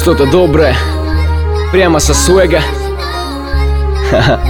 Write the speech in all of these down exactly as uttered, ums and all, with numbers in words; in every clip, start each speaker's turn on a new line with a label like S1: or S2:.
S1: что-то доброе, прямо со свега. Ха-ха.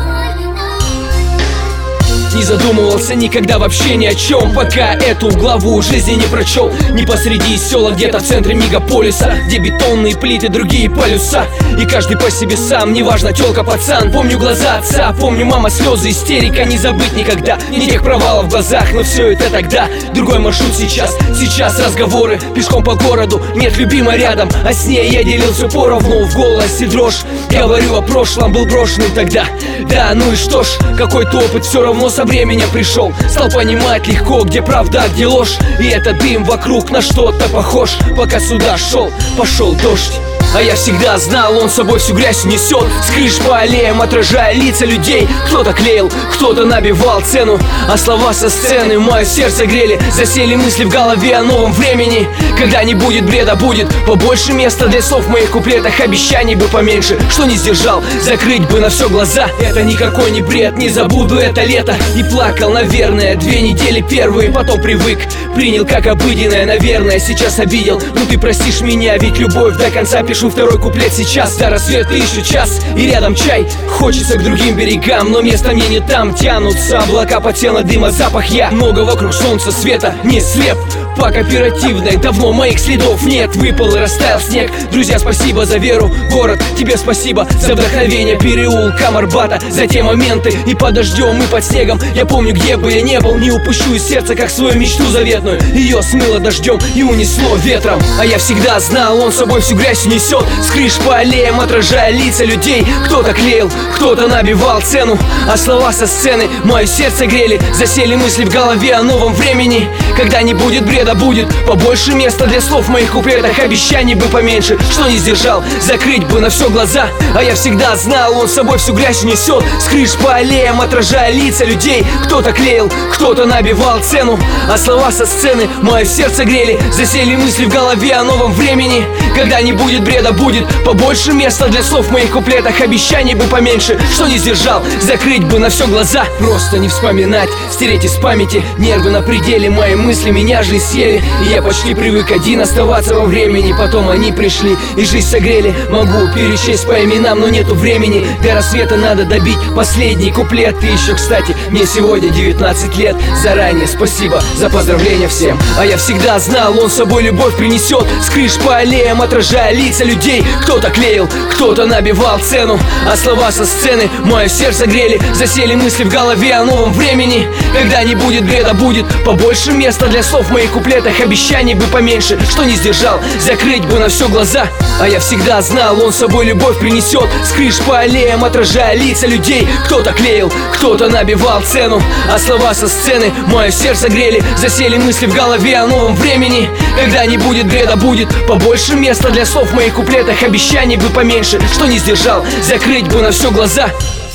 S1: Не задумывался никогда вообще ни о чем, пока эту главу жизни не прочел. Не посреди села, где-то в центре мегаполиса, где бетонные плиты, другие полюса, и каждый по себе сам, неважно, тёлка, пацан. Помню глаза отца, помню мама, слезы, истерика, не забыть никогда. Не тех провалов в глазах, но все это тогда. Другой маршрут сейчас, сейчас разговоры пешком по городу, нет любимой рядом, а с ней я делился поровну. В голосе дрожь, говорю о прошлом, был брошенным тогда. Да, ну и что ж, какой-то опыт все равно со временем пришел. Стал понимать легко, где правда, а где ложь. И этот дым вокруг на что-то похож. Пока сюда шел, пошел дождь. А я всегда знал, он с собой всю грязь несет. С крыш по аллеям, отражая лица людей. Кто-то клеил, кто-то набивал цену, а слова со сцены мое сердце грели. Засели мысли в голове о новом времени, когда не будет бреда, будет побольше места для слов в моих куплетах. Обещаний бы поменьше, что не сдержал, закрыть бы на все глаза. Это никакой не бред, не забуду это лето. И плакал, наверное, две недели первые, потом привык, принял как обыденное, наверное, сейчас обидел. Ну ты простишь меня, ведь любовь до конца. Пишу второй куплет сейчас, до рассвета еще час, и рядом чай. Хочется к другим берегам, но места мне не там. Тянутся облака, по телу дыма, запах. Я много вокруг солнца, света, не слеп по кооперативной, давно моих следов нет. Выпал и растаял снег. Друзья, спасибо за веру, город, тебе спасибо за вдохновение. Переулкам Арбата, за те моменты и под дождем, и под снегом. Я помню, где бы я не был, не упущу из сердца, как свою мечту заветную. Ее смыло дождем и унесло ветром. А я всегда знал, он с собой всю грязь несет. С крыш по аллеям, отражая лица людей. Кто-то клеил, кто-то набивал цену, а слова со сцены мое сердце грели. Засели мысли в голове о новом времени, когда не будет бреда, будет побольше места для слов в моих куплетах. Обещаний бы поменьше, что не сдержал, закрыть бы на все глаза. А я всегда знал, он с собой всю грязь несет. С крыш по аллеям, отражая лица людей. Кто-то клеил, кто-то набивал цену, а слова со сцены мое сердце грели. Засели мысли в голове о новом времени, когда не будет бреда, будет побольше места для слов в моих куплетах. Обещаний бы поменьше, что не сдержал, закрыть бы на все глаза. Просто не вспоминать, стереть из памяти. Нервы на пределе, мои мысли меня же съели. И я почти привык один оставаться во времени. Потом они пришли и жизнь согрели. Могу перечесть по именам, но нету времени. До рассвета надо добить последний куплет. И еще, кстати, мне сегодня девятнадцать лет. Заранее спасибо за поздравления всем. А я всегда знал, он с собой любовь принесет. С крыш по аллеям, отражая лица людей. Кто-то клеил, кто-то набивал цену, а слова со сцены мое сердце грели. Засели мысли в голове о новом времени, когда не будет бреда, будет побольше места для слов в моих куплетах. Обещаний бы поменьше, что не сдержал, закрыть бы на все глаза. А я всегда знал, он с собой любовь принесет. С крыш по аллеям, отражая лица людей. Кто-то клеил, кто-то набивал цену, а слова со сцены мое сердце грели. Засели мысли в голове о новом времени, когда не будет бреда, будет побольше места для слов в моих куплетах. Обещаний бы поменьше, что не сдержал, закрыть бы на все глаза.